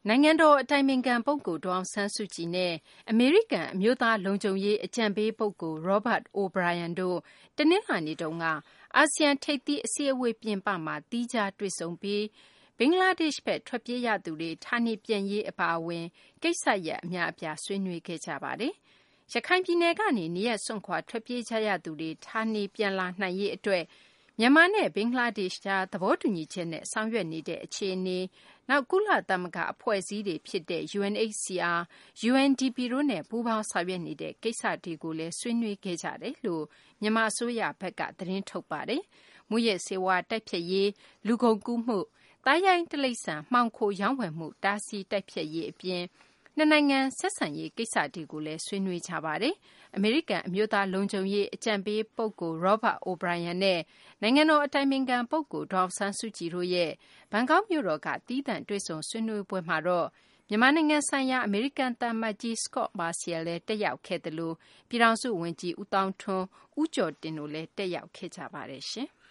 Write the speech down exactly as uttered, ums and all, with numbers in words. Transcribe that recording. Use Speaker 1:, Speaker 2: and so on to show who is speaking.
Speaker 1: နိုင်ငံတော်အတိုင်ပင်ခံပုဂ္ဂိုလ်ဒေါ်အောင်ဆန်းစုကြည်နဲ့အမေရိကန်အမျိုးသားလုံခြုံရေးအကြံပေးပုဂ္ဂိုလ် Robert O'Brien တို့တနင်္လာနေ့တုန်းကအာဆီယံထိပ်သီးအစည်းအဝေးပြင်ပမှာသီးခြားတွေ့ဆုံပြီးဘင်္ဂလားဒေ့ရှ်ဘက်ထွက်ပြေးရသူတွေဌာနေပြန်ရေးအပါအဝင်ကိစ္စရပ်အများအပြားဆွေးနွေးခဲ့ကြပါတယ်။ရခိုင်ပြည်နယ်ကနေနေရပ်စွန့်ခွာထွက်ပြေးကြရသူတွေဌာနေပြန်လာနိုင်ရေးအတွက်မြန်မာနဲ့ဘင်္ဂလားဒေ့ရှ်ကြားသဘောတူညီချက်နဲ့ဆောင်ရွက်နေတဲ့အခြေအနေနောက်ကုလသမဂ္ဂအဖွဲ့အစည်းတွေဖြစ်တဲ့ U N H C R, U N D P တို့နဲ့ပူးပေါင်းဆောင်ရွက်နေတဲ့ကိစ္စတွေကိုလည်းဆွေးနွေးခဲ့ကြတယ်လို့မြန်မာအစိုးရဘက်ကသတင်းထုတ်ပါတယ်။မူရစ်စေဝါတိုက်ဖျက်ရေး၊လူကုန်ကူးမှု၊သားရိုင်းတိရစ္ဆာန်မှောင်ခိုရောင်းဝယ်မှုတားဆီးတိုက်ဖျက်ရေးအပြင်နှစ်နိုင်ငံဆက်ဆံရေးကိစ္စတွေကိုလည်းဆွေးနွေးကြပါတယ်။အမေရိကန်အမျိုးသားလုံခြုံရေးအကြံပေးပုဂ္ဂိုလ် Robert O'Brien နဲ့နိုင်ငံတော်အတိုင်ပင်ခံပုဂ္ဂိုလ်ဒေါ်အောင်ဆန်းစုကြည်တို့ရဲ့ဘန်ကောက်မြို့တော်ကသီးသန့်တွေ့ဆုံဆွေးနွေးပွဲမှာတော့မြန်မာနိုင်ငံဆိုင်ရာအမေရိကန်သံအမတ်ကြီး Scott Marciel လည်းတက်ရောက်ခဲ့သလိုပြည်ထောင်စုဝန်ကြီးဦးသောင်းထွန်း၊ဦးကျော်တင်တို့လည်းတက်ရောက်ခဲ့ကြပါတယ်ရှင်။